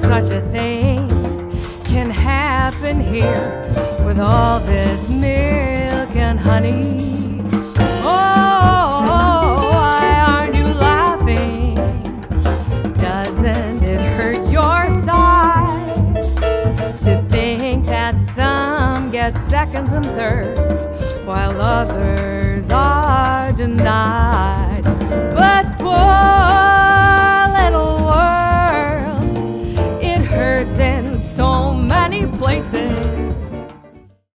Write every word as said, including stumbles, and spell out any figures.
such a thing can happen here with all this milk and honey. Oh, why aren't you laughing? Doesn't it hurt your side to think that some get seconds and thirds while others are denied?